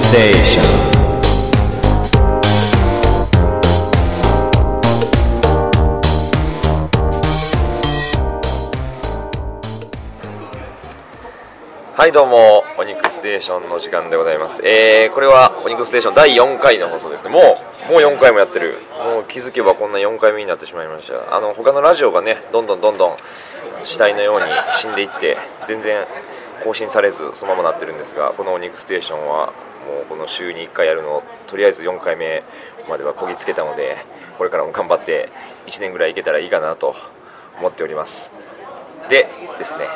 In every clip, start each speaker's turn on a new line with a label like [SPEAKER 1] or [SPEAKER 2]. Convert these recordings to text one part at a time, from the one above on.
[SPEAKER 1] ステーション。
[SPEAKER 2] はいどうも、お肉ステーションの時間でございます。これはお肉ステーション第4回の放送ですね。もう4回もやってる。もう気づけばこんな4回目になってしまいました。他のラジオがね、どんどん死体のように死んでいって全然更新されずそのままなってるんですが、このお肉ステーションはもうこの週に1回やるのをとりあえず4回目まではこぎつけたので、これからも頑張って1年ぐらいいけたらいいかなと思っております。でですね、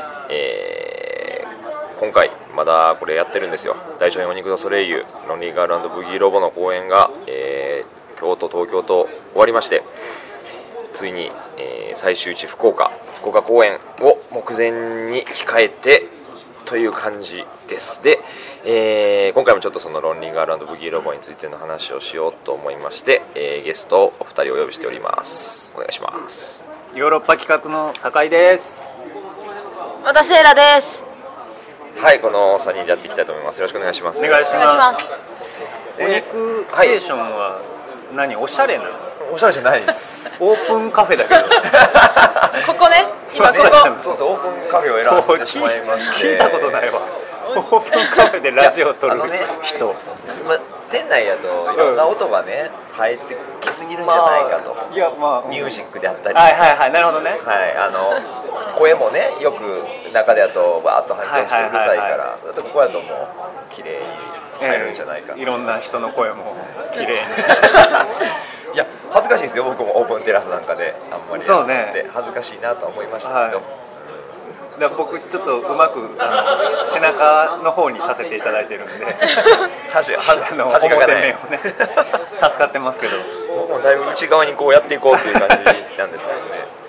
[SPEAKER 2] 今回まだこれやってるんですよ。大書院お肉のソレイユロンリーガール&ブギーロボの公演が、京都東京と終わりまして、ついに、最終地福岡公演を目前に控えてという感じです。で、今回もちょっとそのロンリーガール&ブギーロボについての話をしようと思いまして、ゲストをお二人お呼びしております。お願いします。
[SPEAKER 3] ヨーロッパ企画の酒井です。
[SPEAKER 4] 和田セイラです。
[SPEAKER 2] はい、この3人でやっていきたいと思います。よろしくお願いします。
[SPEAKER 3] お願いします。お
[SPEAKER 2] 肉
[SPEAKER 3] 肉ステーションは何、おしゃれなの？
[SPEAKER 2] おしゃれじゃないです。
[SPEAKER 3] オープンカフェだけど
[SPEAKER 4] ここね、今ここ
[SPEAKER 2] そうオープンカフェを選んでしまいまして
[SPEAKER 3] 聞いたことないわ。オープンカフェでラジオを撮る人、
[SPEAKER 2] 店内やといろんな音がね入ってきすぎるんじゃないかと、
[SPEAKER 3] いや
[SPEAKER 2] ミュージックであったり、
[SPEAKER 3] はいなるほどね、
[SPEAKER 2] 声もねよく中でやとバーッと反響してうるさいから、ここやともう綺麗に入るんじゃないか、
[SPEAKER 3] いろんな人の声も綺麗に
[SPEAKER 2] いや恥ずかしいですよ、僕もオープンテラスなんかであんまり
[SPEAKER 3] そうね、
[SPEAKER 2] 恥ずかしいなと思いましたけど、
[SPEAKER 3] だ僕ちょっとうまく背中の方にさせていただいてるんで
[SPEAKER 2] 恥が
[SPEAKER 3] 表面をね助かってますけど、
[SPEAKER 2] 僕もだいぶ内側にこうやっていこうという感じなんですよね。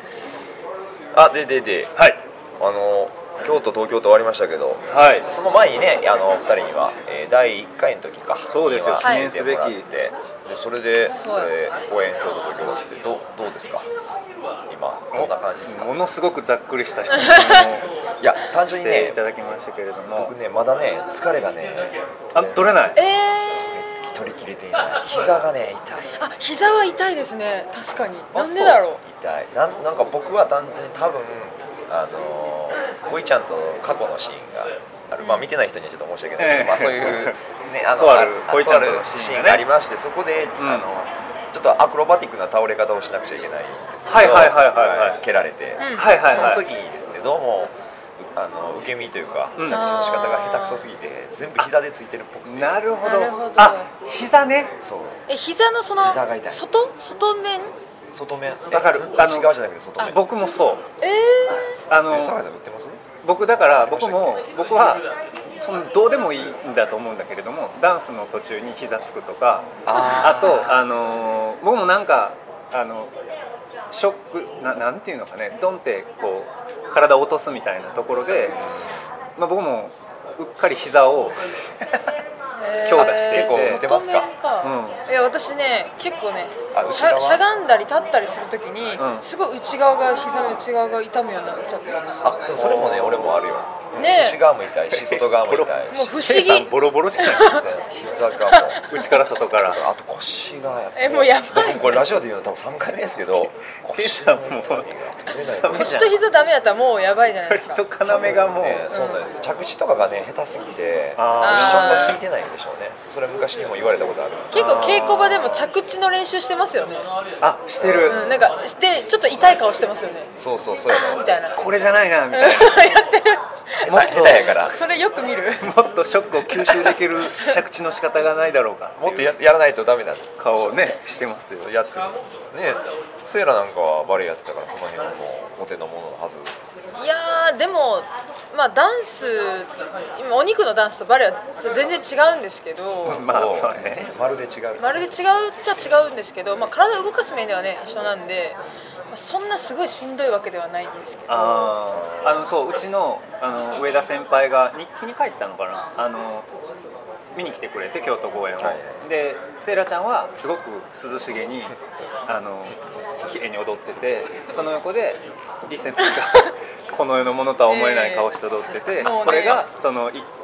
[SPEAKER 2] で、
[SPEAKER 3] はい、
[SPEAKER 2] 京都東京と終わりましたけど、
[SPEAKER 3] はい、
[SPEAKER 2] その前にね、2人には、第1回の時か、
[SPEAKER 3] そうですよ、記念すべき
[SPEAKER 2] で、それで公演京都東京ってどうですか、今どんな感じですか。
[SPEAKER 3] ものすごくざっくりした質問を
[SPEAKER 2] いや単純にね
[SPEAKER 3] していただきましたけれども、
[SPEAKER 2] 僕ねまだね疲れがね
[SPEAKER 3] 取れない、
[SPEAKER 2] 取り切れていない、膝がね痛い。
[SPEAKER 4] 膝は痛いですね、確かに。なんでだろう。
[SPEAKER 2] 痛い。なんか僕は単純に多分こいちゃんと過去のシーンがある、見てない人にはちょっと申し訳ないですけど、そういうね
[SPEAKER 3] とあるこいちゃんとのシーンがね
[SPEAKER 2] ありまして、そこで、ちょっとアクロバティックな倒れ方をしなくちゃいけないんですけど、蹴られて、その時にですね、どうも受け身というか着地の仕方が下手くそすぎて全部膝でついてるっぽくて。
[SPEAKER 3] なるほど。膝ね。
[SPEAKER 2] そう。
[SPEAKER 4] 膝のその
[SPEAKER 2] 膝が痛い。
[SPEAKER 4] 外面
[SPEAKER 2] わかる。内側じゃなくて外面。
[SPEAKER 3] 僕もそう。
[SPEAKER 2] 酒井さん売ってます？
[SPEAKER 3] 僕はそのどうでもいいんだと思うんだけれども、ダンスの途中に膝つくとか、あと僕もなんかショックなんていうのかね、ドンってこう体を落とすみたいなところで、僕もうっかり膝を強打して
[SPEAKER 2] 打てますか？
[SPEAKER 4] いや私ね結構ねしゃがんだり立ったりするときに、すごい膝の内側が痛むようになっちゃってるんですよ。
[SPEAKER 2] でもそれもね俺もあるよ。
[SPEAKER 4] ね、
[SPEAKER 2] 内側も痛いし外側も痛いし、
[SPEAKER 4] もう不思議。
[SPEAKER 3] ボロボロじゃない
[SPEAKER 2] 膝がもう
[SPEAKER 3] 内から外から、
[SPEAKER 2] あと腰が
[SPEAKER 4] もうやばい。
[SPEAKER 2] 僕これラジオで言うの多分3回目ですけど、
[SPEAKER 3] 腰がもう
[SPEAKER 4] 腰と膝ダメだったらもうやばいじゃないですか。
[SPEAKER 3] と要がもう、
[SPEAKER 2] そうなんです。着地とかがね下手すぎてクッションが効いてないんでしょうね。それ昔にも言われたことある。
[SPEAKER 4] 結構稽古場でも着地の練習してますよね。
[SPEAKER 3] してる。
[SPEAKER 4] なんかしてちょっと痛い顔してますよね。
[SPEAKER 2] そう
[SPEAKER 4] みたいな。
[SPEAKER 3] これじゃないなみたいな。や
[SPEAKER 4] ってる。
[SPEAKER 3] もっと
[SPEAKER 2] やから
[SPEAKER 4] それよく見る。
[SPEAKER 3] もっとショックを吸収できる着地の仕方がないだろうか。
[SPEAKER 2] もっとやらないとダメな
[SPEAKER 3] 顔をねしてますよ。
[SPEAKER 2] やってるね。セイラなんかはバレエやってたからその辺はもうお手の物のはず。
[SPEAKER 4] いやでもダンス、今お肉のダンスとバレエは全然違うんですけど、
[SPEAKER 2] まるで違うっち
[SPEAKER 4] ゃ違うんですけど、体を動かす面ではね一緒なんで、そんなすごいしんどいわけではないんですけど、
[SPEAKER 3] そううちの上田先輩が日記に書いてたのかな、見に来てくれて京都公演を、でセイラちゃんはすごく涼しげに綺麗に踊ってて、その横でリ先輩がこの世のものとは思えない顔して踊ってて、これがその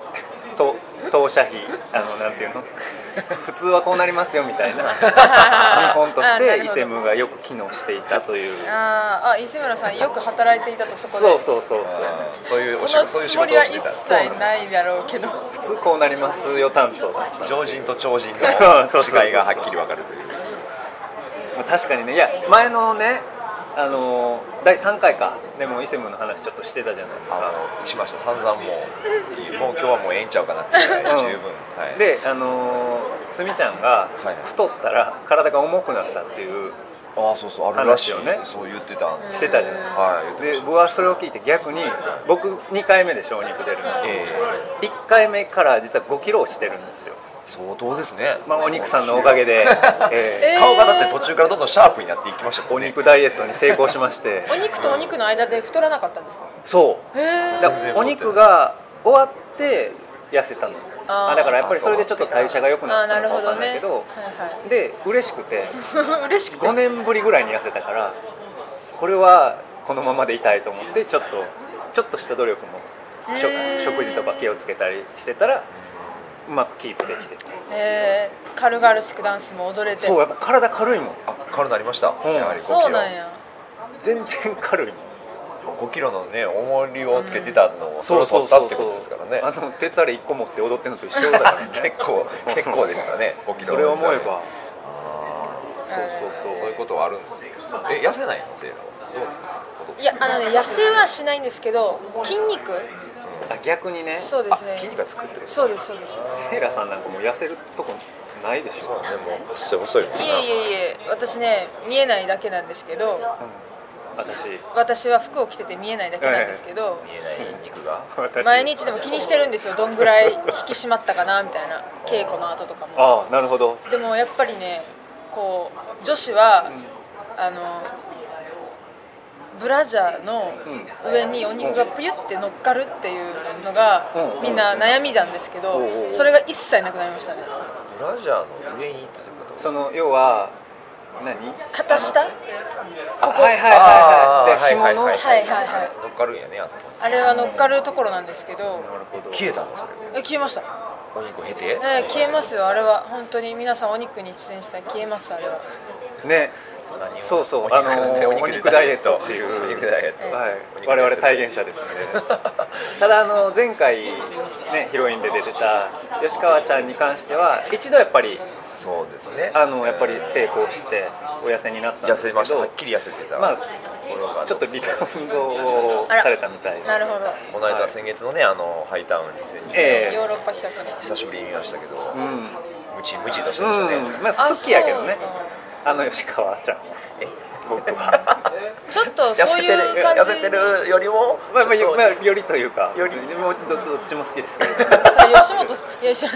[SPEAKER 3] 当社費なんていうの普通はこうなりますよみたいな見本としてイセムがよく機能していたという。
[SPEAKER 4] 石村さんよく働いていたと。そこで
[SPEAKER 3] そう
[SPEAKER 4] そのつもりは一切ないだろうけど、
[SPEAKER 3] 普通こうなりますよ担当だった。
[SPEAKER 2] 常人と超人の違いがはっきり分かるという。
[SPEAKER 3] 確かにね、いや前のね第3回かでもイセムの話ちょっとしてたじゃないですか。
[SPEAKER 2] しました。散々もう今日はもうええんちゃうかなっていうぐらい十分、はい、
[SPEAKER 3] ですみちゃんが太ったら体が重くなったっていう
[SPEAKER 2] そうあるらしいよね。そう言ってた
[SPEAKER 3] してたじゃないですか、で僕はそれを聞いて逆に僕2回目で小肉出るのに、1回目から実は5キロ落ちてるんですよ。
[SPEAKER 2] 相当ですね。
[SPEAKER 3] お肉さんのおかげで、
[SPEAKER 2] 顔がだって途中からどんどんシャープになっていきましたもんね。
[SPEAKER 3] お肉ダイエットに成功しまして
[SPEAKER 4] お肉とお肉の間で太らなかったんですか？
[SPEAKER 3] そうお肉が終わって痩せたの。だからやっぱりそれでちょっと代謝が良くなったのか分かんないけど、で嬉しくて5年ぶりぐらいに痩せたから、これはこのままでいたいと思ってちょっとした努力も食事とか気をつけたりしてたらうまくキープできてて、
[SPEAKER 4] 軽々しくダンスも踊れて。
[SPEAKER 3] そうやっぱ体軽いもん。
[SPEAKER 2] 軽くなりました、やはり5キロ。
[SPEAKER 4] そうなんや。
[SPEAKER 3] 全然軽いもん。
[SPEAKER 2] 5キロのね重りをつけてたのをそれを取ったってことですからね。
[SPEAKER 3] 鉄あれ1個持って踊ってるのと一緒だからね
[SPEAKER 2] 結構ですからね5キロ。
[SPEAKER 3] それを思えば
[SPEAKER 2] そういうことはあるんですよ。痩せないのセイラはどうなの？
[SPEAKER 4] いや痩せはしないんですけど、筋肉
[SPEAKER 3] 逆にね。
[SPEAKER 4] そうですね。
[SPEAKER 2] 筋肉が作ってる。
[SPEAKER 4] そうです。
[SPEAKER 3] セイラさんなんかもう痩せるとこないでしょ。
[SPEAKER 2] そうね、もう細いもんな。
[SPEAKER 4] いえ私ね見えないだけなんですけど、私は服を着てて見えないだけなんですけど、
[SPEAKER 2] 見えない肉が
[SPEAKER 4] 毎日でも気にしてるんですよ。どんぐらい引き締まったかなみたいな、稽古の後とかも。
[SPEAKER 3] なるほど。
[SPEAKER 4] でもやっぱりね、こう女子はブラジャーの上にお肉がプユって乗っかるっていうのがみんな悩みなんですけど、それが一切なくなりましたね。
[SPEAKER 2] ブラジャーの上にってこと？
[SPEAKER 3] 要は
[SPEAKER 4] 肩下？ここ。
[SPEAKER 3] で紐の
[SPEAKER 2] 乗っかるんやね、あそこ。
[SPEAKER 4] あれは乗っかるところなんですけど。
[SPEAKER 2] 消えたのそれ？
[SPEAKER 4] 消えました。
[SPEAKER 2] お肉経て？
[SPEAKER 4] 消えますよ。あれは本当に皆さんお肉に出演したら消えます。あれは
[SPEAKER 3] ね。そうお肉ダイエットっていう、我々体現者ですのでただ前回ねヒロインで出てた吉川ちゃんに関しては一度やっぱり
[SPEAKER 2] そうですね、
[SPEAKER 3] やっぱり成功してお痩せになったんですけど、
[SPEAKER 2] 痩せました。はっきり痩せてた。
[SPEAKER 3] ちょっとリバウンドをされたみたい。
[SPEAKER 4] なるほど。
[SPEAKER 2] この間先月のねハイタウン
[SPEAKER 4] 2020、ヨーロッパ企画
[SPEAKER 2] 久しぶりに見ましたけど、ムチとしてましたね。
[SPEAKER 3] 好きやけどね、吉川ちゃん僕は
[SPEAKER 4] ちょっとそういう感じ。
[SPEAKER 2] 痩せてるよりも
[SPEAKER 3] よりというか、どっちも好きですけど
[SPEAKER 4] 吉本どうした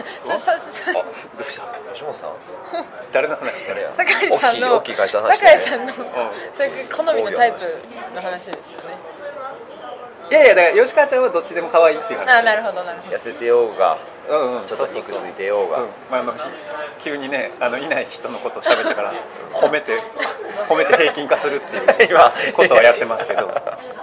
[SPEAKER 2] 吉本さん
[SPEAKER 4] 誰
[SPEAKER 2] の話？
[SPEAKER 4] 酒井さんの
[SPEAKER 2] 大きい会社の話。
[SPEAKER 4] 酒井さんの好みのタイプの話ですよね。
[SPEAKER 3] いやだから吉川ちゃんはどっちでも可愛いっていう話。
[SPEAKER 4] なるほど
[SPEAKER 2] 痩せてようがちょっと肉ついてようが、
[SPEAKER 3] 急にねいない人のことを喋ったから褒めて平均化するっていうことはやってますけど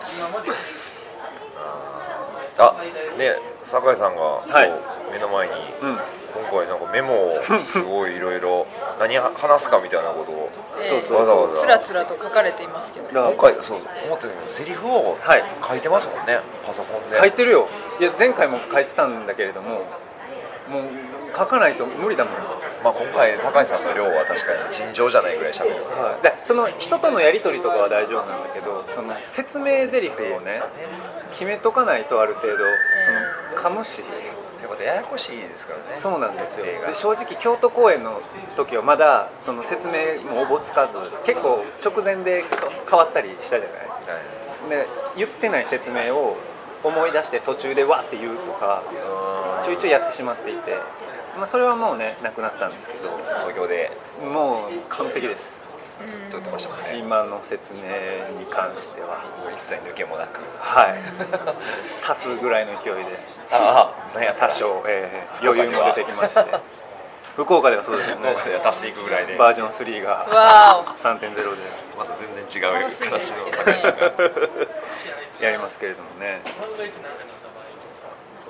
[SPEAKER 2] ね、酒井さんが目の前に今回なんかメモをすごいいろいろ何話すかみたいなことをわざわざ
[SPEAKER 4] つらつらと書かれていますけど、
[SPEAKER 2] 今回思ってるセリフを書いてますもんね、パソコンで。
[SPEAKER 3] 書いてるよ。いや前回も書いてたんだけれども、もう書かないと無理だもん。
[SPEAKER 2] 今回酒井さんの量は確かに尋常じゃないぐらい喋る。
[SPEAKER 3] でその人とのやり取りとかは大丈夫なんだけど、その説明台詞をね決めとかないとある程度噛むし。
[SPEAKER 2] ってことややこしいですからね。
[SPEAKER 3] そうなんですよ。で正直京都公演の時はまだその説明もおぼつかず、結構直前で変わったりしたじゃない、で言ってない説明を思い出して途中でわって言うとかちょいちょいやってしまっていて、それはもうねなくなったんですけど、
[SPEAKER 2] 東京で
[SPEAKER 3] もう完璧です。
[SPEAKER 2] ずっと言ってましたもんね。
[SPEAKER 3] 今の説明に関しては
[SPEAKER 2] もう一切抜けもなく、
[SPEAKER 3] 足すぐらいの勢いで
[SPEAKER 2] 多
[SPEAKER 3] 少、余裕も出てきまして福岡ではそうですね、
[SPEAKER 2] 足していくぐらいで
[SPEAKER 3] バージョン3が 3.0 で
[SPEAKER 2] また全然違う形の
[SPEAKER 3] やりますけれどもね。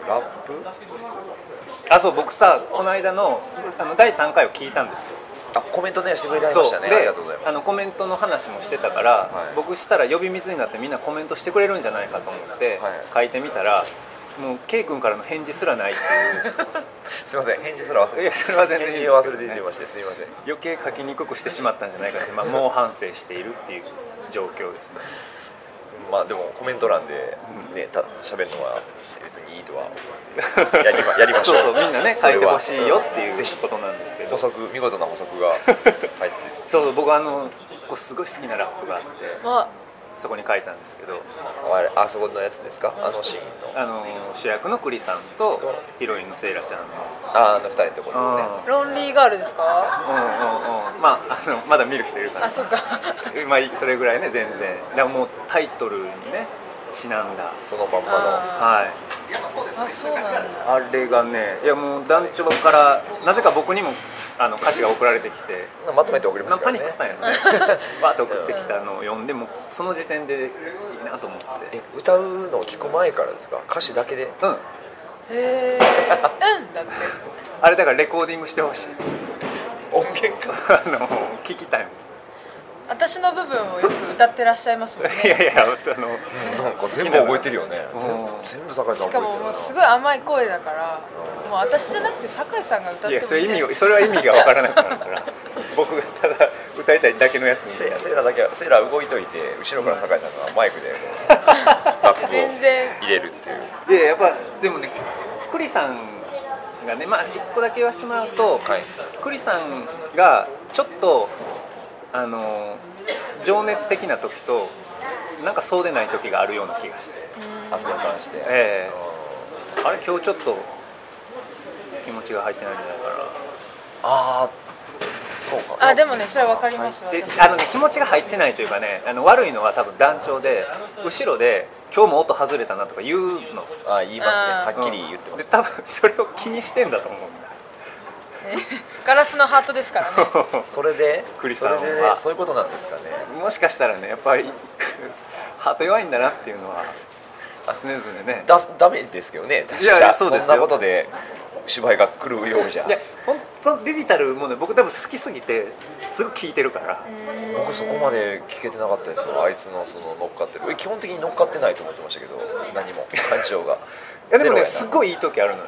[SPEAKER 2] ラップ？
[SPEAKER 3] そう僕さこの間の第3回を聞いたんですよ。
[SPEAKER 2] コメントねしてくれてましたね。ありがとうございます。
[SPEAKER 3] コメントの話もしてたから、僕したら呼び水になってみんなコメントしてくれるんじゃないかと思って書いてみたら、もう K 君からの返事すらないっていう
[SPEAKER 2] すいません、返事すら忘れて、
[SPEAKER 3] いやそれは全然いいですけどね、
[SPEAKER 2] 返事を忘れていてまして、すいません。
[SPEAKER 3] 余計書きにくくしてしまったんじゃないかって、猛反省しているっていう状況ですね。
[SPEAKER 2] でもコメント欄でね、喋るのは別にいいとはやりましょう。
[SPEAKER 3] そうみんなね書いてほしいよっていうことなんですけど、
[SPEAKER 2] 見事な補足が入って
[SPEAKER 3] そう僕すごい好きなラップがあって、そこに書いたんですけど、
[SPEAKER 2] あそこのやつですか？シーンの
[SPEAKER 3] 主役の栗さんとヒロインのセイラちゃんの
[SPEAKER 2] 2人のところですね。
[SPEAKER 4] ロンリーガールですか？
[SPEAKER 3] まだ見る人いるから、
[SPEAKER 4] そうか
[SPEAKER 3] それぐらいね、全然でももうタイトルにねちなんだ
[SPEAKER 2] そのまんまの、
[SPEAKER 4] そうなんだ。
[SPEAKER 3] あれがね、いやもう団長からなぜか僕にも歌詞が送られてきて、
[SPEAKER 2] まとめて送りますからね。
[SPEAKER 3] パニックったんやねバーッと送ってきたのを読んで、もその時点でいいなと思って。
[SPEAKER 2] 歌うのを聞く前からですか？歌詞だけで？
[SPEAKER 3] だってあれだからレコーディングしてほしい。
[SPEAKER 2] 音源か
[SPEAKER 3] 聞きたいもん。
[SPEAKER 4] 私の部分をよく歌ってらっしゃいますもんね。
[SPEAKER 3] いや
[SPEAKER 2] なんか全部覚えてるよね。全部酒井さん覚えてる。
[SPEAKER 4] しかももうすごい甘い声だから、もう私じゃなくて酒井さんが歌ってもいい。
[SPEAKER 3] それは意味が分からなくなるから僕がただ歌いたいだけのやつに。
[SPEAKER 2] セイラ動いといて、後ろから酒井さんがマイクでラップを入れるっていう。
[SPEAKER 3] でやっぱでもね、栗さんがね、1個だけ言わせてもらうと、栗さんがちょっと情熱的な時となんかそうでない時があるような気がして、
[SPEAKER 2] あそこに関して、
[SPEAKER 3] あれ今日ちょっと気持ちが入ってないんじゃないかな。
[SPEAKER 2] そうか。
[SPEAKER 4] でもね、それは分かります。
[SPEAKER 3] 気持ちが入ってないというかね、悪いのは多分団長で、後ろで今日も音外れたなとか言うの。
[SPEAKER 2] 言いますね、はっきり言ってます。
[SPEAKER 3] で多分それを気にしてんだと思うんだ。
[SPEAKER 4] ガラスのハートですからね
[SPEAKER 2] それで
[SPEAKER 3] 栗さんは
[SPEAKER 2] そういうことなんですかね。
[SPEAKER 3] もしかしたらね、やっぱりハート弱いんだなっていうのは常々ね。
[SPEAKER 2] ダメですけどね。
[SPEAKER 3] いやそうですよ。
[SPEAKER 2] そんなことで芝居が狂うようじゃ。
[SPEAKER 3] いや本当ビビたるもの、僕多分好きすぎてすぐ聞いてるから。
[SPEAKER 2] 僕そこまで聞けてなかったですよ。あいつの乗っかってる。基本的に乗っかってないと思ってましたけど、何も感情が。
[SPEAKER 3] いやでもね、すごいいい時あるのよ。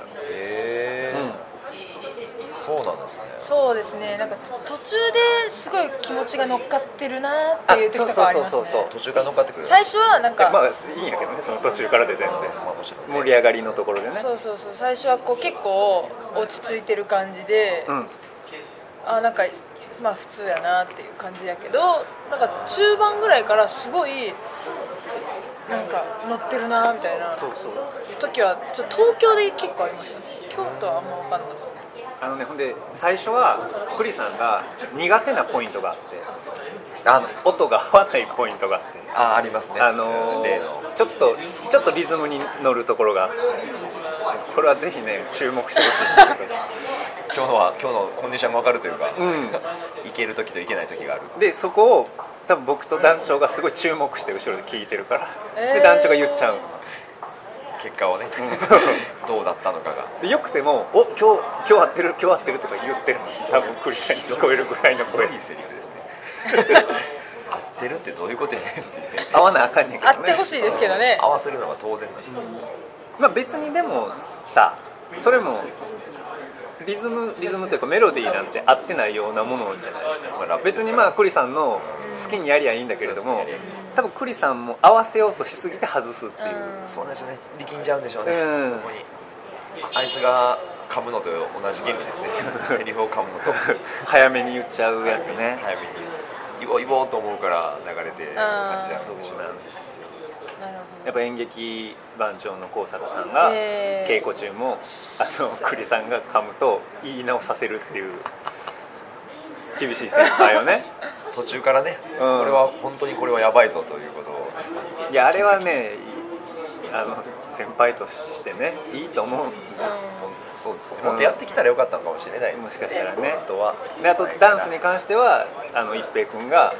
[SPEAKER 2] そうなんですね。
[SPEAKER 4] そうですね。なんか途中ですごい気持ちが乗っかってるなっていう時とかありますね。
[SPEAKER 2] 途中から乗っかってくる。
[SPEAKER 4] 最初はなんか
[SPEAKER 3] いいんやけどね、その途中からで全然盛り上がりのところでね。
[SPEAKER 4] そう最初は結構落ち着いてる感じで、なんか普通やなっていう感じやけど、なんか中盤ぐらいからすごいなんか乗ってるなみたいな時は東京で結構ありましたね。京都はあんま分かんなかった。
[SPEAKER 3] ほんで最初は栗さんが苦手なポイントがあって、音が合わないポイントがあって、
[SPEAKER 2] ありますね。
[SPEAKER 3] ちょっとリズムに乗るところがあって、これはぜひね注目してほしいんですけど
[SPEAKER 2] 今日のコンディションが分かるというか、いける時といけない時がある。
[SPEAKER 3] でそこを多分僕と団長がすごい注目して後ろで聞いてるから、で団長が言っちゃう
[SPEAKER 2] 結果をね、どうだったのかが。
[SPEAKER 3] よくても今日合ってるとか言ってるのに、多分栗さんに聞こえるぐらいの声。
[SPEAKER 2] いいセリフですね合ってるってどういうことやねんって言って。
[SPEAKER 3] 合わなあかんねんけどね。
[SPEAKER 4] 合ってほしいですけどね。
[SPEAKER 2] 合わせるのが当然だし、
[SPEAKER 3] 別にでもさ、それもリズムというかメロディーなんて合ってないようなものじゃないですか。別に栗さんの好きにやりゃいいんだけれども、多分栗さんも合わせようとしすぎて外すっていう。
[SPEAKER 2] そうですよね。力んじゃうんでしょうね。そこにあいつが噛むのと同じ原理ですねセリフを噛むのと
[SPEAKER 3] 早めに言っちゃうやつね。
[SPEAKER 2] 早めに言おうと思うから流れてる感じなんでしょう。
[SPEAKER 3] そうなんですよ。
[SPEAKER 4] なるほど。
[SPEAKER 3] やっぱ演劇番長の高坂さんが稽古中も栗さんが噛むと言い直させるっていう厳しい先輩をね
[SPEAKER 2] 途中からね、これは本当にこれはやばいぞということを。
[SPEAKER 3] いやあれはね、先輩としてねいいと思うんですよ。
[SPEAKER 2] そうですね。もっとやってきたらよかったのかもしれないですね。
[SPEAKER 3] もしかしたらね。
[SPEAKER 2] あとは
[SPEAKER 3] で、あとダンスに関しては一平君が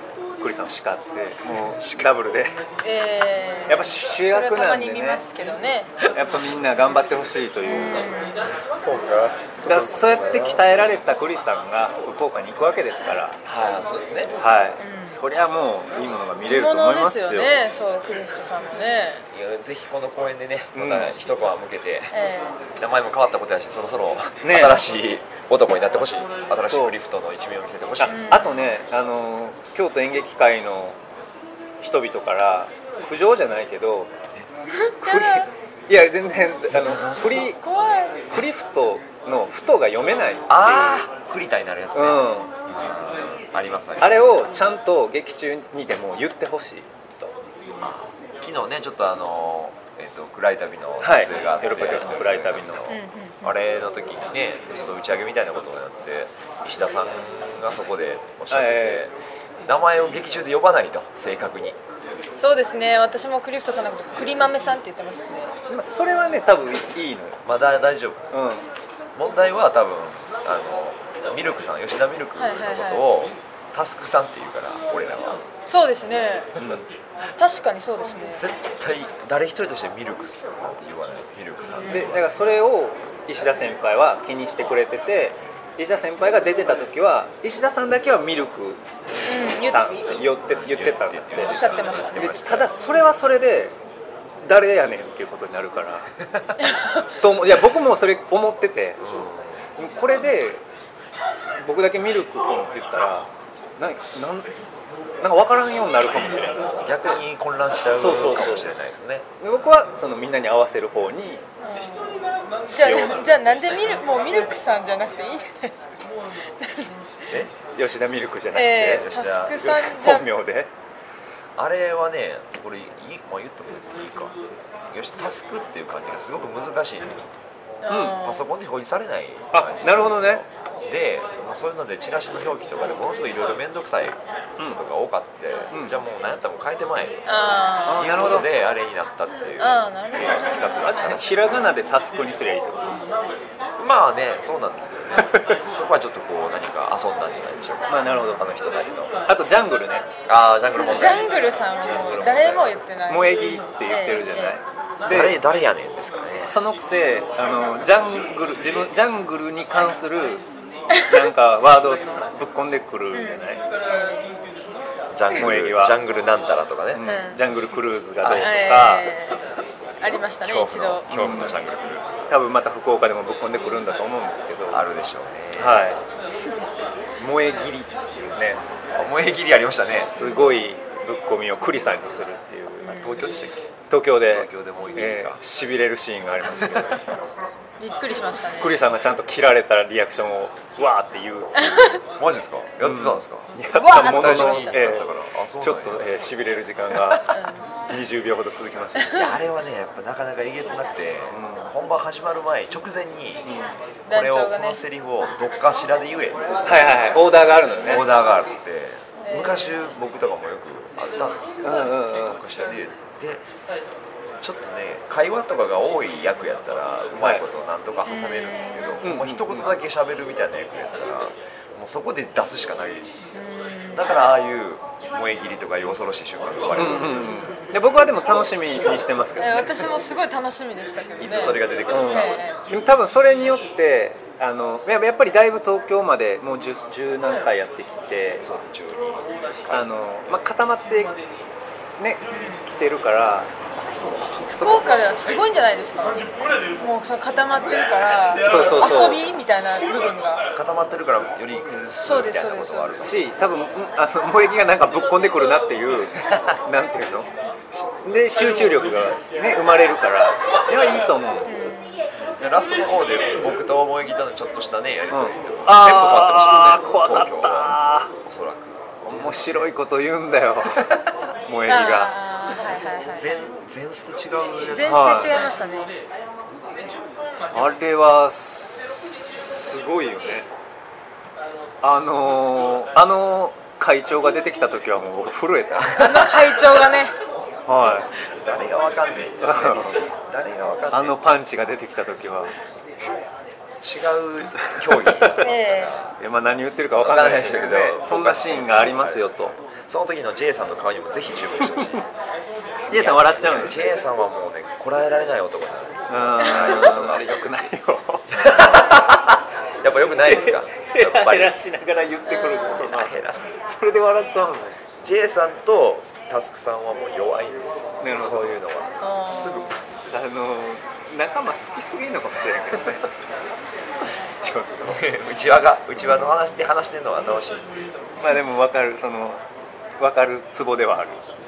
[SPEAKER 3] クリさんを叱ってもうダブルでやっぱ主役なんでね、
[SPEAKER 4] それたまに見ますけどね、
[SPEAKER 3] やっぱみんな頑張ってほしいという、
[SPEAKER 2] そうか。
[SPEAKER 3] だからそうやって鍛えられたクリさんが福岡に行くわけですから、
[SPEAKER 2] はい、そうですね。
[SPEAKER 3] はい、そりゃもういいものが見れると思いますよ。
[SPEAKER 4] 本物ですよね、そうクリフトさんもね。
[SPEAKER 2] いやぜひこの公演でね、また一皮向けて、名前も変わったことやし、そろそろ新しい男になってほしい、新しいクリフトの一面を見せてほしい。
[SPEAKER 3] あとね、京都演劇界の人々から苦情じゃないけどいや全然クリフトの「ふと」が読めない、
[SPEAKER 2] 栗田になるやつね、あります。
[SPEAKER 3] あれをちゃんと劇中にでも言ってほしいと。
[SPEAKER 2] 昨日ねちょっと暗い旅の撮影があって、
[SPEAKER 3] ヨーロッパ局の暗い旅の
[SPEAKER 2] あれの時にねちょっと打ち上げみたいなことになって、石田さんがそこでおっしゃってて、名前を劇中で呼ばないと、正確に。
[SPEAKER 4] そうですね、私もクリフトさんのこと栗豆さんって言ってますね。
[SPEAKER 3] それはね多分いいのよ、
[SPEAKER 2] まだ大丈夫、問題は多分ミルクさん、吉田ミルクのことをタスクさんっていうから、俺らは。
[SPEAKER 4] そうですね、確かにそうですね。
[SPEAKER 2] 絶対誰一人としてミルクさんなんて言わない。ミルクさん
[SPEAKER 3] でだからそれを石田先輩は気にしてくれてて、石田先輩が出てた時は石田さんだけはミルクさん言ってたんだって
[SPEAKER 4] おっしゃってましたね。
[SPEAKER 3] でただそれはそれで誰やねんっていうことになるからいや僕もそれ思ってて、これで僕だけミルク君って言ったらなんか分からんようになるかもしれない。
[SPEAKER 2] 逆に混乱しちゃうかもしれないですね。
[SPEAKER 3] 僕はそのみんなに合わせる方に
[SPEAKER 4] じゃあなんでもうミルクさんじゃなくていいじゃないですか。
[SPEAKER 3] 吉田ミルクじゃなくて、
[SPEAKER 4] タスクさんじゃ
[SPEAKER 3] 本名で。
[SPEAKER 2] あれはね、これ言ったことですね、いいか。タスクっていう感じがすごく難しいの。パソコンで表示されない感じ。
[SPEAKER 3] なるほどね。
[SPEAKER 2] で、そういうのでチラシの表記とかでものすごいいろいろ面倒くさいことが多かって、じゃあもう何やったらもう変えてまえということであれになったっていう。
[SPEAKER 3] ひらがなでタスクにすりゃいいってこと。
[SPEAKER 2] まあね、そうなんですけどね。そこはちょっとこう何か遊んだんじゃないでしょうか。
[SPEAKER 3] まあなるほど。
[SPEAKER 2] あの人なりの。
[SPEAKER 3] あとジャングルね。
[SPEAKER 2] ジャングル問題。
[SPEAKER 4] ジャングルさんはもう誰も言ってない。
[SPEAKER 3] 萌え木って言ってるじゃない。
[SPEAKER 2] 誰やねんですかね。
[SPEAKER 3] そのくせジャングルに関するなんかワードぶっ込んでくるじゃない。
[SPEAKER 2] ジャングルなんたらとかね。
[SPEAKER 3] ジャングルクルーズがどうとか。
[SPEAKER 4] ありましたね、一度。
[SPEAKER 2] 恐怖のジャングルクルーズ。
[SPEAKER 3] 多分また福岡でもぶっ込んでくるんだと思うんですけど。
[SPEAKER 2] あるでしょうね。
[SPEAKER 3] はい。萌え切りっていうね。
[SPEAKER 2] 萌え切りありましたね。
[SPEAKER 3] すごいぶっ込みをクリさんにするっていう。
[SPEAKER 2] 東京でしたっけ？
[SPEAKER 3] 東京で
[SPEAKER 2] もいいか。
[SPEAKER 3] しびれるシーンがありましたけど。
[SPEAKER 4] びっくりしましたね。
[SPEAKER 3] クリさんがちゃんと切られたリアクションをわーって言う。
[SPEAKER 2] マジですか？やってたんですか？
[SPEAKER 3] やったものの
[SPEAKER 2] ち
[SPEAKER 3] ょっとしびれる時間が20秒ほど続きました。
[SPEAKER 2] いやあれはねやっぱなかなかえげつなくて、本番始まる前直前にこれをこのセリフをどっかしらで言え。
[SPEAKER 3] はいオーダーがあるのよね。
[SPEAKER 2] オーダーがあるって昔僕とかもよくあったんですけど、どっかしらで言ってちょっとね会話とかが多い役やったらうまいことなんとか挟めるんですけど、もう一言だけ喋るみたいな役やったらもうそこで出すしかないんですよ。だからああいう萌え切りとかいう恐ろしい瞬間が生まれる。
[SPEAKER 3] で僕はでも楽しみにしてますけど、ね。
[SPEAKER 4] 私もすごい楽しみでしたけどね。
[SPEAKER 2] いつそれが出てくるのか。
[SPEAKER 3] 多分それによってやっぱりだいぶ東京までもう10何回やってきて、固まってねきてるから。
[SPEAKER 4] 福岡ではすごいんじゃないですか。もうその固まってるから遊びみたいな部分が
[SPEAKER 2] 固まってるからより崩すみたいなことがある
[SPEAKER 3] し、多分萌え木がなんかぶっ込んでくるなっていうなんていうので集中力がね生まれるからいいと思うんです。
[SPEAKER 2] ラストの方で僕と萌え木とのちょっとしたねやり取りとか全部変わってましたもんね。
[SPEAKER 3] 怖かった
[SPEAKER 2] おそらく
[SPEAKER 3] 面白いこと言うんだよ萌え木が。
[SPEAKER 2] 全捨て違うやつ。
[SPEAKER 4] 全捨て違いましたね。
[SPEAKER 3] あれはすごいよね。会長が出てきた時はもう僕震えた。
[SPEAKER 4] 会長がね。
[SPEAKER 3] はい。
[SPEAKER 2] 誰がわかんねえ。誰がわかんねえ。
[SPEAKER 3] パンチが出てきた時は
[SPEAKER 2] 違う競技。
[SPEAKER 3] 何言ってるかわかんないですけど、そんなシーンがありますよと。
[SPEAKER 2] その時の J さんの顔にもぜひ注目してほしい。
[SPEAKER 3] J さん笑っちゃうんです。
[SPEAKER 2] J さんはもうねこらえられない男なんです。
[SPEAKER 3] あれ良くないよ。
[SPEAKER 2] やっぱ良くないですか。やっぱり
[SPEAKER 3] ヘラしながら言ってくる。
[SPEAKER 2] ヘラ
[SPEAKER 3] それで笑っちゃうの。
[SPEAKER 2] J さんとタスクさんはもう弱いんですよ。
[SPEAKER 3] なるほど。
[SPEAKER 2] そういうのはすぐ
[SPEAKER 3] 仲間好きすぎるのかもしれないけどね。ちょっと
[SPEAKER 2] 内輪の話で話してるのは楽しいです。
[SPEAKER 3] まあでも分かるツボではある。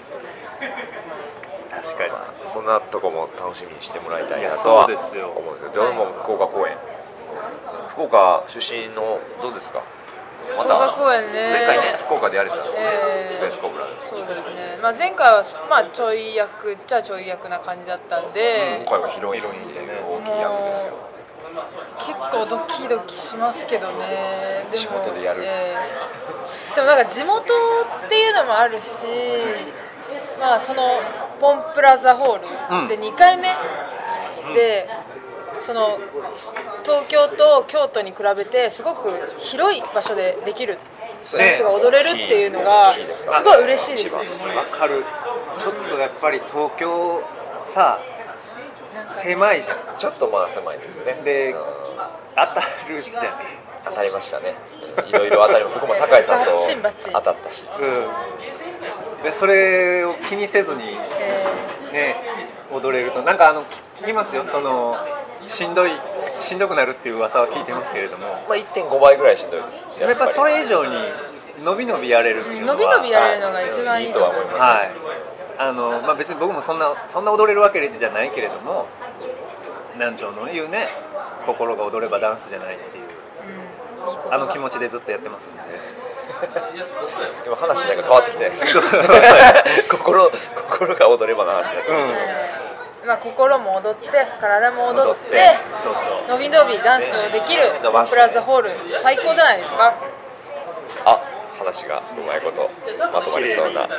[SPEAKER 3] 確かに、
[SPEAKER 2] そんなとこも楽しみにしてもらいたいなとは思うんですよ。でも福岡公演、福岡出身のどうですか。
[SPEAKER 4] 福岡公演ね、
[SPEAKER 2] 前回ね福岡でやれたスペースコブラです。
[SPEAKER 4] そうですね、まあ、前回は、まあ、ちょい役っちゃちょい役な感じだったんで、
[SPEAKER 2] 今回はヒロインでね大きい役ですよ。
[SPEAKER 4] 結構ドキドキしますけどね。でも
[SPEAKER 2] 地元でやる、
[SPEAKER 4] でもなんか地元っていうのもあるし、まあそのポンプラザホールで2回目で、その東京と京都に比べてすごく広い場所でできるダンスが踊れるっていうのがすごい嬉しいです。
[SPEAKER 3] わかる。ちょっとやっぱり東京さ狭いじゃん。
[SPEAKER 2] ちょっとまあ狭いですね。
[SPEAKER 3] で当たるじゃん。
[SPEAKER 2] 当たりましたね。いろいろ当たり、僕も酒井さんと当たったし、
[SPEAKER 3] でそれを気にせずに、ね、踊れるとなんか聞きますよ。そのしんどくなるっていう噂は聞いてますけれども、
[SPEAKER 2] まあ 1.5 倍ぐらいしんどいです。
[SPEAKER 3] やっぱそれ以上に伸び伸びやれるっていうのは、
[SPEAKER 4] 伸び伸びやれるのが一番いいと思います。
[SPEAKER 3] はい。まあ別に僕もそんな踊れるわけじゃないけれども、南條の言うね、心が踊ればダンスじゃないっていう、気持ちでずっとやってますんで。
[SPEAKER 2] 今話なんか変わってきてないですけど心が踊ればの話になってますね。
[SPEAKER 4] まあ、心も踊って体も踊って伸び伸びダンスをできるポンプラザホール、最高じゃないですか。
[SPEAKER 2] 話がうまいことまとまりそうな。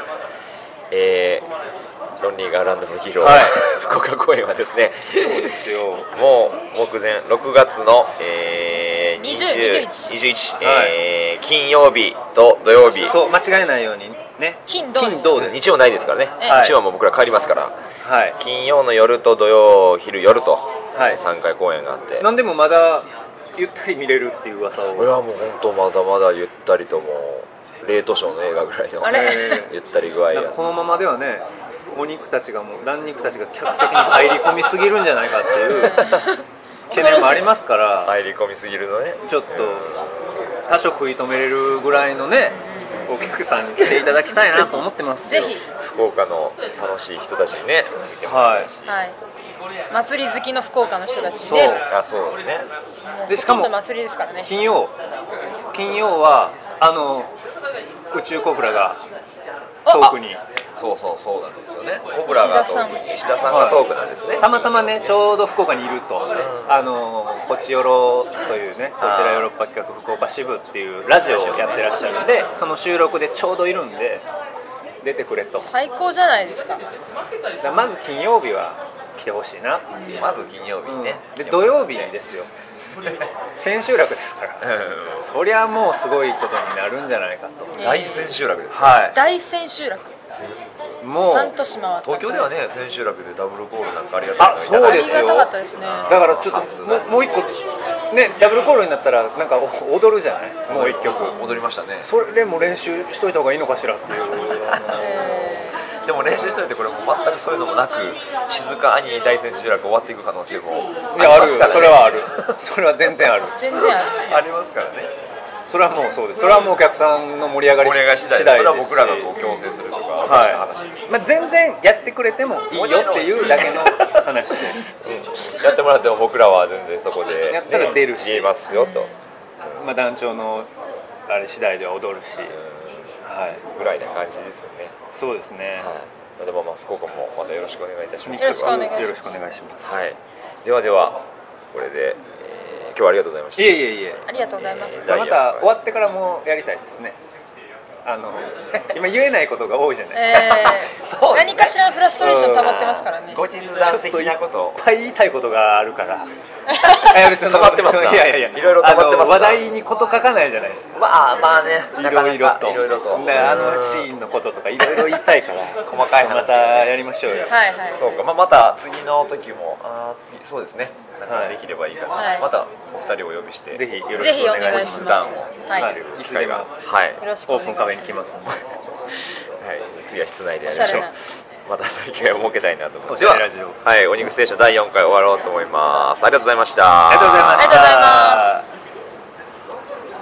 [SPEAKER 2] ロンリーガーランドのヒーロー、福岡公演はですね、
[SPEAKER 3] そうですよ、
[SPEAKER 2] もう目前6月の、
[SPEAKER 4] 21、
[SPEAKER 2] 金曜日と土曜日、
[SPEAKER 3] そう間違えないようにね、
[SPEAKER 4] 金土です。
[SPEAKER 2] 日曜ないですからね、日曜はもう僕ら帰りますから、金曜の夜と土曜昼夜と、3回公演があって、
[SPEAKER 3] なんでもまだゆったり見れるっていう噂を。
[SPEAKER 2] いやもう本当まだまだゆったりと、もうレートショーの映画ぐらいのゆったり具合や。
[SPEAKER 3] このままではね、お肉たちが弾肉たちが客席に入り込みすぎるんじゃないかっていう懸念もありますから、
[SPEAKER 2] 入り込みすぎるのね、
[SPEAKER 3] ちょっと多少食い止めれるぐらいのね、お客さんに来ていただきたいなと思ってますよ。
[SPEAKER 4] ぜひ
[SPEAKER 2] 福岡の楽しい人たちにね、見てもらいたいし、
[SPEAKER 4] 祭り好きの福岡の人たちにね、
[SPEAKER 2] そうね。
[SPEAKER 3] でしかも
[SPEAKER 4] ほとんど祭りですからね。
[SPEAKER 3] 金曜は宇宙コブラがトークに、
[SPEAKER 2] そうなんですよね。コブラが石田さんがトークなんですね。
[SPEAKER 3] たまたまね、ちょうど福岡にいると、こちよろというね、こちらヨーロッパ企画福岡支部っていうラジオをやってらっしゃるんで、その収録でちょうどいるんで出てくれと。
[SPEAKER 4] 最高じゃないですか。
[SPEAKER 3] まず金曜日は来てほしいなっていう。
[SPEAKER 2] まず金曜日ね、
[SPEAKER 3] で土曜日ですよ、千秋楽ですから、そりゃもうすごいことになるんじゃないかと。
[SPEAKER 2] 大千秋楽です、
[SPEAKER 4] 大千秋楽、
[SPEAKER 3] もう
[SPEAKER 4] 3都市回った。
[SPEAKER 2] 東京ではね、千秋楽でダブルコールなんかありがたい。
[SPEAKER 3] そうですよ。
[SPEAKER 4] ありがたかったですね。
[SPEAKER 3] だからちょっともう一個ね、ダブルコールになったらなんか踊るじゃない、もう一曲
[SPEAKER 2] 踊りましたね。
[SPEAKER 3] それも練習しといた方がいいのかしらっていう
[SPEAKER 2] でも練習しといて、これも全くそういうのもなく、静かに大千秋楽終わっていく可能性もありますからね。
[SPEAKER 3] それはあるそれは全然ある
[SPEAKER 4] 全然
[SPEAKER 2] ありますからね。
[SPEAKER 3] それはもうそうです。それはもうお客さんの盛り上がり次第ですし、
[SPEAKER 2] それは僕らがこう強制するとかおかしな話です、
[SPEAKER 3] 全然やってくれてもいいよっていうだけの話で
[SPEAKER 2] やってもらっても僕らは全然そこで、
[SPEAKER 3] やったら出るし、
[SPEAKER 2] 言えますよと、
[SPEAKER 3] 団長のあれ次第では踊るし、
[SPEAKER 2] ぐらいな感じですよね。
[SPEAKER 3] そうですね。
[SPEAKER 2] でも福岡もまたよろしくお願いいたします。
[SPEAKER 4] よろしくお願いします。
[SPEAKER 2] ではこれで、今日はありがとうございました。
[SPEAKER 3] いえ
[SPEAKER 4] ありがとうございます。
[SPEAKER 3] また終わってからもやりたいですね。 今言えないことが多いじゃないですか、
[SPEAKER 2] そうですね
[SPEAKER 4] 何かしらフラストレーション溜まってますからね。
[SPEAKER 2] 後日談的なことを
[SPEAKER 3] いっぱい言いたいことがあるから
[SPEAKER 2] 溜まってますか。
[SPEAKER 3] いやいや
[SPEAKER 2] いろいろ溜まってますか。
[SPEAKER 3] 話題にこと書かないじゃないですか。
[SPEAKER 2] まあね、
[SPEAKER 3] いろいろと
[SPEAKER 2] いろいろと
[SPEAKER 3] シーンのこととかいろいろ言いたいから
[SPEAKER 2] 細かい話
[SPEAKER 3] またやりましょうよ。
[SPEAKER 4] はいはい。
[SPEAKER 2] そうか、また次の時もそうですね、なんかできればいいかな、
[SPEAKER 4] はい
[SPEAKER 2] またお二人をお呼びして
[SPEAKER 3] ぜひよろしくお願いします。
[SPEAKER 4] ぜひお願いします
[SPEAKER 2] 雑談を
[SPEAKER 4] はい
[SPEAKER 2] できる機会が、はい、
[SPEAKER 4] よろしくお願いします。
[SPEAKER 3] オープンカフェに来ますんで。
[SPEAKER 2] はい、次は室内でやりましょう
[SPEAKER 4] おしゃれな。
[SPEAKER 2] またそういう機会を設けたいなと思います。
[SPEAKER 3] おしゃれラジオ
[SPEAKER 2] では、はい、お肉ステーション第4回終わろうと思います。ありがとうございました。
[SPEAKER 3] ありがとうございました。
[SPEAKER 4] ありがとうございます。